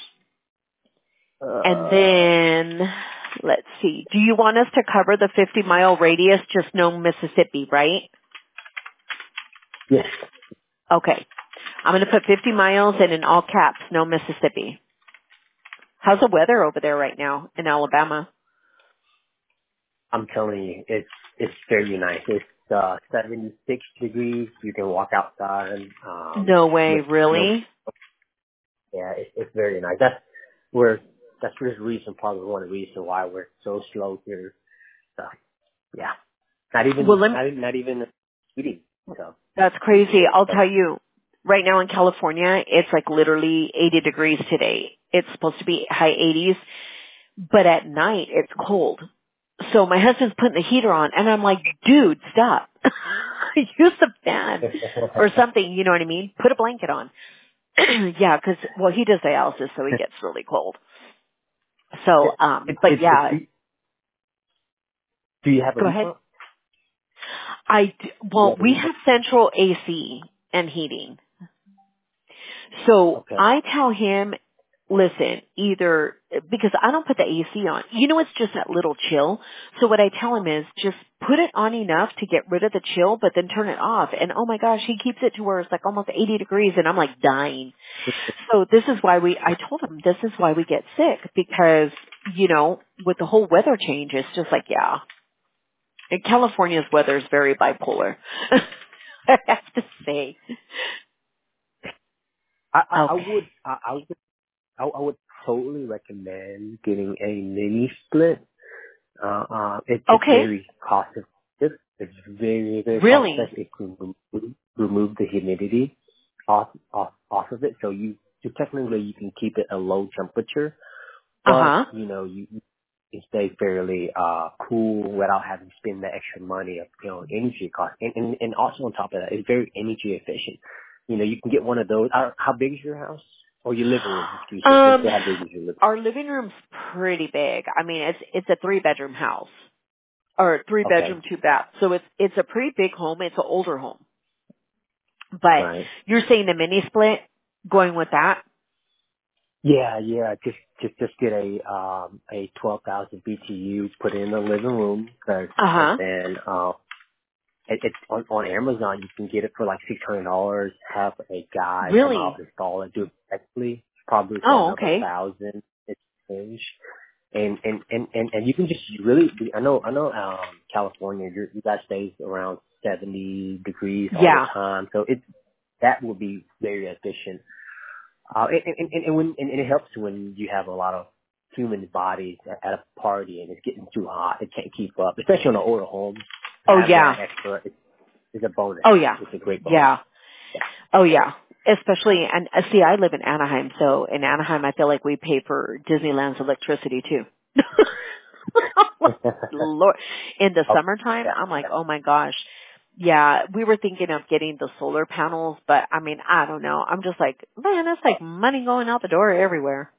And then, let's see, do you want us to cover the 50-mile radius, just no Mississippi, right? Yes. Okay. I'm going to put 50 miles and in all caps, no Mississippi. How's the weather over there right now in Alabama? I'm telling you, it's very nice. It's 76 degrees. You can walk outside. No way, With no, really? yeah, it's very nice. That's the reason, probably one of the reasons why we're so slow here. So yeah, Well, not even heating. So, that's crazy. I'll but tell you, right now in California, it's like literally 80 degrees today. It's supposed to be high 80s, but at night it's cold. So my husband's putting the heater on and I'm like, dude, stop. Use the fan or something, you know what I mean? Put a blanket on. Yeah, 'cause well, he does dialysis, so he gets really cold. So, but yeah, do you have a go heat ahead. pump? Do you Well, have a we heat have pump? central AC and heating. So Okay. I tell him, listen, either, because I don't put the AC on. You know, it's just that little chill. So what I tell him is just put it on enough to get rid of the chill, but then turn it off. And oh my gosh, he keeps it to where it's like almost 80 degrees and I'm like dying. So this is why I told him this is why we get sick because, you know, with the whole weather change, it's just like, yeah. And California's weather is very bipolar. I have to say. I Okay. would I would totally recommend getting a mini split. It's Okay. very cost effective. It's very, very cost Really? effective. It can remove the humidity off of it. So you technically you can keep it a low temperature, but Uh-huh. you can stay fairly cool without having to spend the extra money of energy cost. And also on top of that, it's very energy efficient. You can get one of those. How big is your house? Or your living room, excuse me. Let's Um, say how big is your living our living room's pretty big. I mean, it's a 3-bedroom house. Or room? Okay. 3-bedroom, 2-bath. So it's a pretty big home. It's an older home. But Right. you're saying the mini split, going with that? Yeah, yeah. Just get a 12,000 BTU, put it in the living room, and Uh-huh. then it's on Amazon. You can get it for like $600. Have a guy come out, Really? install it, do it correctly, probably for Oh, another okay. 1,000. It's change. And you can just really I know California, you guys stays around 70 degrees all the Yeah. time, so that will be very efficient. And it helps when you have a lot of human bodies at a party and it's getting too hot. It can't keep up, especially on an older home. To Oh, have that yeah. extra is a bonus. Oh, yeah. It's a great bonus. Yeah. Oh, yeah. Especially, and see, I live in Anaheim, so in Anaheim, I feel like we pay for Disneyland's electricity too. Lord, in the Oh, summertime, yeah, I'm like, yeah. oh my gosh. Yeah, we were thinking of getting the solar panels, but I mean, I don't know. I'm just like, man, that's like money going out the door everywhere.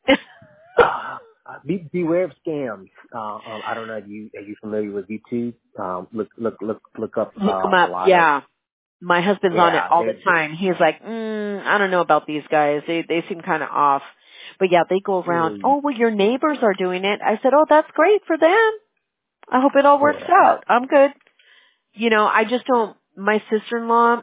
Beware of scams. I don't know. Are you familiar with YouTube? Look up Look them a up. lot of Yeah. My husband's on it yeah. all the time. He's like, I don't know about these guys. They seem kind of off. But yeah, they go around, oh, well, your neighbors are doing it. I said, oh, that's great for them. I hope it all works Yeah. out. I'm good. You know, I just don't, my sister-in-law,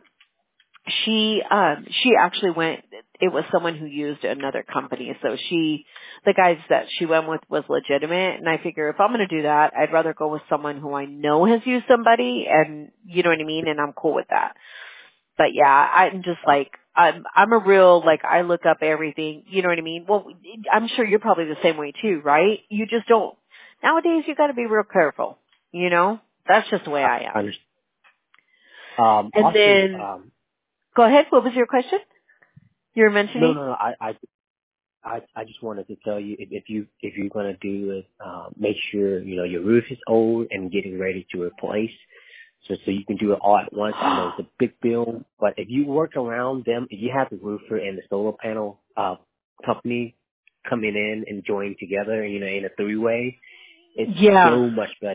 she actually went, it was someone who used another company. So the guys that she went with was legitimate. And I figure if I'm going to do that, I'd rather go with someone who I know has used somebody and you know what I mean? And I'm cool with that. But yeah, I'm just like, I'm a real, like, I look up everything, you know what I mean? Well, I'm sure you're probably the same way too, right? You just don't, nowadays you gotta be real careful, you know? That's just the way I I am. understand. And Also, then, go ahead, what was your question? You were no, mentioning? no, no. I just wanted to tell you if you're gonna do it, make sure your roof is old and getting ready to replace, so you can do it all at once. I know it's a big bill, but if you work around them, if you have the roofer and the solar panel company coming in and joining together, in a 3-way, it's Yeah. so much better.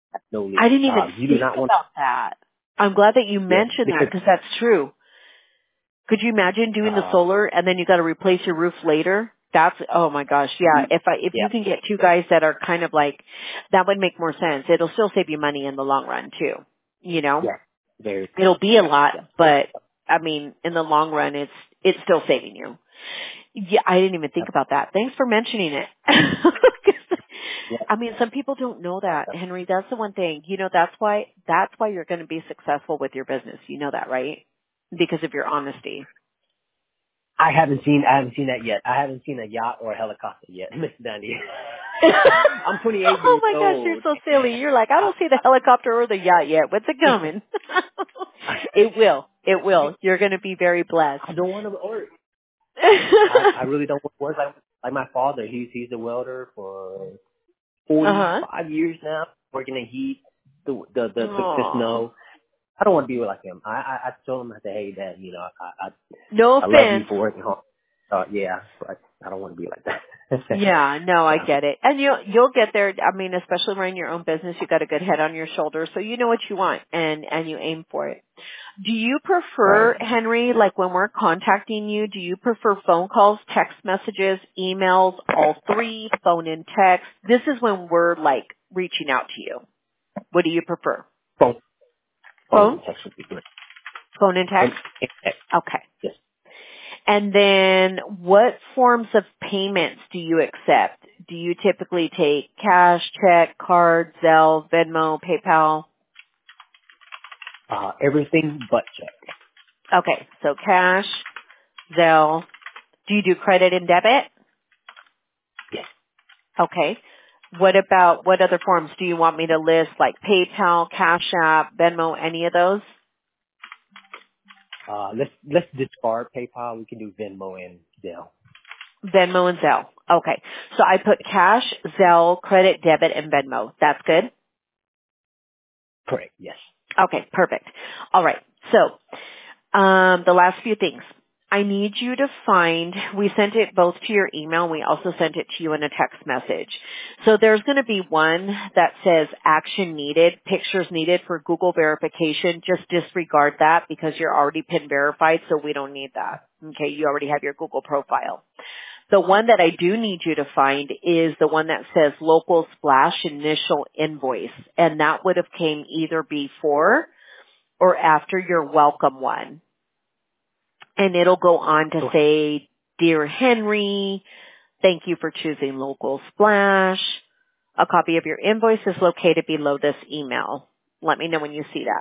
no lease. I didn't even You do think not want. about that. I'm glad that you Yeah, mentioned that because because that's true. Could you imagine doing the solar and then you got to replace your roof later? That's, oh my gosh, yeah. If yeah, you can get two guys that are kind of like, that would make more sense. It'll still save you money in the long run too. You know, yeah, very. it'll be a lot, Yeah, but I mean, in the long run, it's still saving you. Yeah, I didn't even think about that. Thanks for mentioning it. yeah, I mean, some people don't know that, Henry. That's the one thing. You know, that's why you're going to be successful with your business. You know that, right? Because of your honesty. I haven't seen that yet. I haven't seen a yacht or a helicopter yet, Miss Dandy. I'm 28 Oh years my gosh, you're old. so silly. You're like, I don't see the helicopter or the yacht yet. When's it coming? It will. It will. You're going to be very blessed. I don't want to work. I really don't want to work like my father. He's a welder for Uh-huh. 45 years now, working in heat, the Aw. snow. I don't want to be like him. I told him, I said, hey, Dad, No I love you offense. for working hard. Yeah, but I don't want to be like that. Yeah, no, I Yeah. get it. And you'll get there. I mean, especially running your own business, you got a good head on your shoulders, so you know what you want and you aim for it. Do you Right. prefer, Henry, like when we're contacting you, do you prefer phone calls, text messages, emails, all three, phone and text? This is when we're like reaching out to you. What do you prefer? Phone Phone? and text would be good. Phone and text? And text, Okay. yes. And then what forms of payments do you accept? Do you typically take cash, check, card, Zelle, Venmo, PayPal? Everything but check. Okay, so cash, Zelle. Do you do credit and debit? Yes. Okay. What other forms do you want me to list, like PayPal, Cash App, Venmo, any of those? Let's discard PayPal. We can do Venmo and Zelle. Venmo and Zelle. Okay. So I put cash, Zelle, credit, debit, and Venmo. That's good? Correct. Yes. Okay, perfect. All right. So, the last few things. I need you to find, we sent it both to your email, we also sent it to you in a text message. So there's going to be one that says action needed, pictures needed for Google verification. Just disregard that because you're already PIN verified, so we don't need that. Okay, you already have your Google profile. The one that I do need you to find is the one that says local splash initial invoice, and that would have came either before or after your welcome one. And it'll go on to Okay. say, Dear Henry, thank you for choosing local splash. A copy of your invoice is located below this email. Let me know when you see that.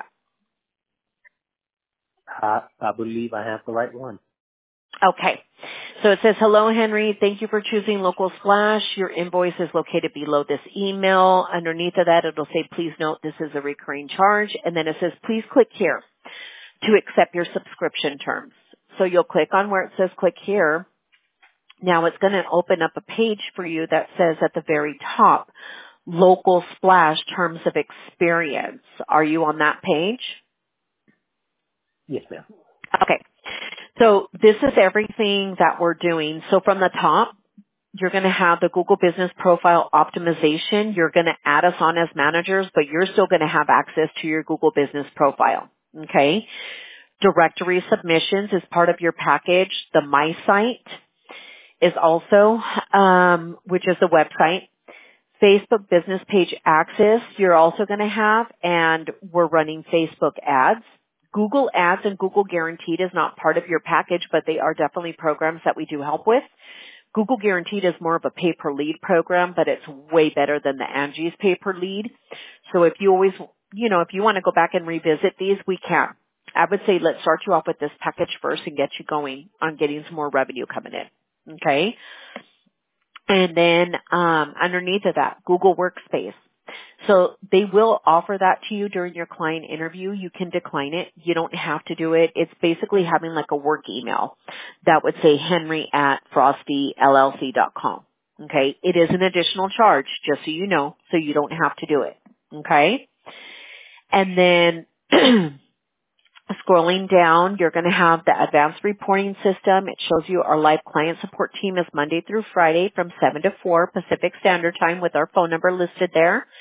I believe I have the right one. Okay. So it says, hello, Henry. Thank you for choosing Local Splash. Your invoice is located below this email. Underneath of that, it'll say, please note this is a recurring charge. And then it says, please click here to accept your subscription terms. So you'll click on where it says click here. Now it's going to open up a page for you that says at the very top, Local Splash Terms of Experience. Are you on that page? Yes, ma'am. Okay. So this is everything that we're doing. So from the top, you're going to have the Google Business Profile Optimization. You're going to add us on as managers, but you're still going to have access to your Google Business Profile. Okay. Directory submissions is part of your package. The My Site is also, which is the website. Facebook business page access you're also going to have, and we're running Facebook ads. Google Ads and Google Guaranteed is not part of your package, but they are definitely programs that we do help with. Google Guaranteed is more of a pay-per-lead program, but it's way better than the Angie's pay-per-lead. So if you always, if you want to go back and revisit these, we can. I would say let's start you off with this package first and get you going on getting some more revenue coming in. Okay? And then underneath of that, Google Workspace. So they will offer that to you during your client interview. You can decline it. You don't have to do it. It's basically having like a work email that would say henry@frosty.llc.com. Okay. It is an additional charge, just so you know, so you don't have to do it. Okay. And then scrolling down, you're going to have the advanced reporting system. It shows you our live client support team is Monday through Friday from 7 to 4 Pacific Standard Time with our phone number listed there.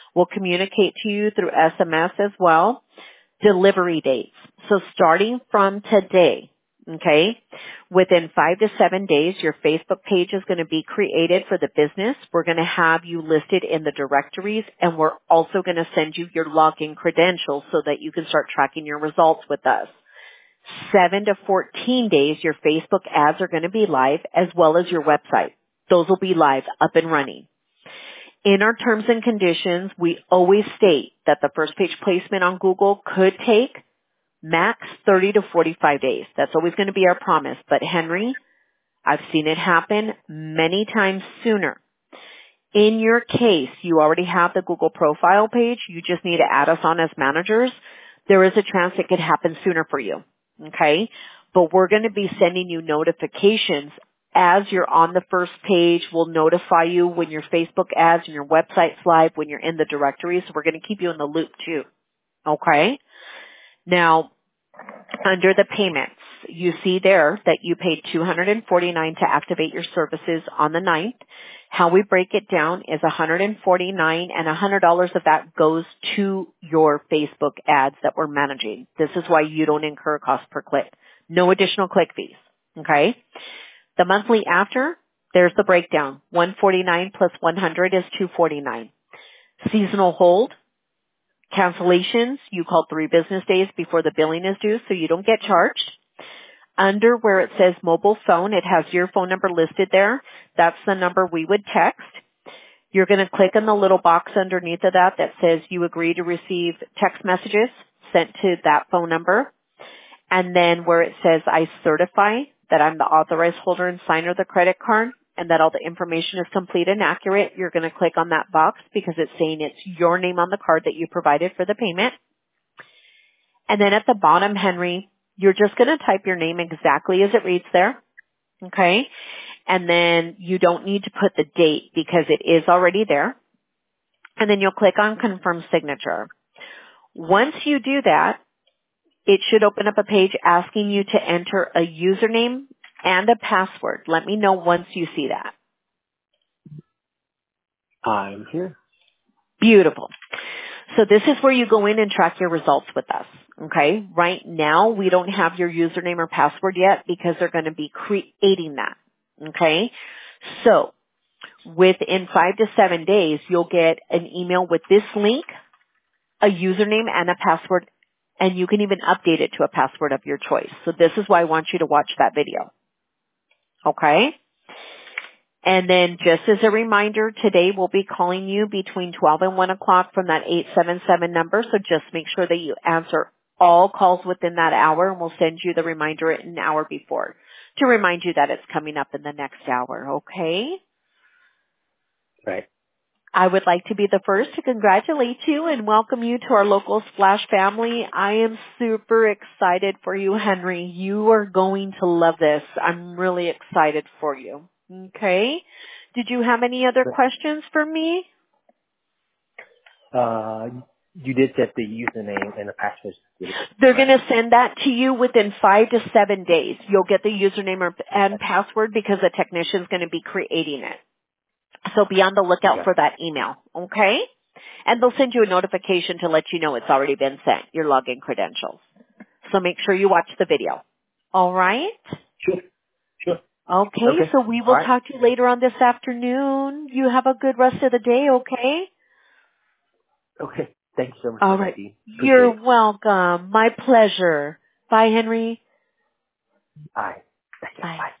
We'll communicate to you through SMS as well. Delivery dates. So starting from today, okay, within 5 to 7 days, your Facebook page is going to be created for the business. We're going to have you listed in the directories, and we're also going to send you your login credentials so that you can start tracking your results with us. 7 to 14 days, your Facebook ads are going to be live, as well as your website. Those will be live, up and running. In our terms and conditions, we always state that the first page placement on Google could take max 30 to 45 days. That's always going to be our promise. But Henry, I've seen it happen many times sooner. In your case, you already have the Google profile page. You just need to add us on as managers. There is a chance it could happen sooner for you. Okay? But we're going to be sending you notifications as you're on the first page. We'll notify you when your Facebook ads and your website's live, when you're in the directory. So we're going to keep you in the loop too. Okay? Now, under the payments, you see there that you paid $249 to activate your services on the 9th. How we break it down is $149 and $100 of that goes to your Facebook ads that we're managing. This is why you don't incur cost per click. No additional click fees. Okay? The monthly after, there's the breakdown. $149 plus $100 is $249. Seasonal hold, cancellations, you call 3 business days before the billing is due, so you don't get charged. Under where it says mobile phone, it has your phone number listed there. That's the number we would text. You're going to click on the little box underneath of that that says you agree to receive text messages sent to that phone number. And then where it says I certify that I'm the authorized holder and signer of the credit card and that all the information is complete and accurate, you're going to click on that box because it's saying it's your name on the card that you provided for the payment. And then at the bottom, Henry, you're just going to type your name exactly as it reads there. Okay? And then you don't need to put the date because it is already there. And then you'll click on confirm signature. Once you do that, it should open up a page asking you to enter a username and a password. Let me know once you see that. I'm here. Beautiful. So this is where you go in and track your results with us. Okay? Right now, we don't have your username or password yet because they're going to be creating that. Okay? So within 5 to 7 days, you'll get an email with this link, a username and a password, and you can even update it to a password of your choice. So this is why I want you to watch that video. Okay? And then just as a reminder, today we'll be calling you between 12 and 1 o'clock from that 877 number. So just make sure that you answer all calls within that hour, and we'll send you the reminder an hour before to remind you that it's coming up in the next hour. Okay? Right. I would like to be the first to congratulate you and welcome you to our local Splash family. I am super excited for you, Henry. You are going to love this. I'm really excited for you. Okay. Did you have any other questions for me? You did set the username and the password. They're going to send that to you within 5 to 7 days. You'll get the username and password because the technician's going to be creating it. So be on the lookout for that email, okay? And they'll send you a notification to let you know it's already been sent, your login credentials. So make sure you watch the video. All right? Sure. Okay, so we will talk to you later on this afternoon. You have a good rest of the day, okay? Okay. Thank you so much. All right. You're welcome. My pleasure. Bye, Henry. Bye. Thank you. Bye. Bye.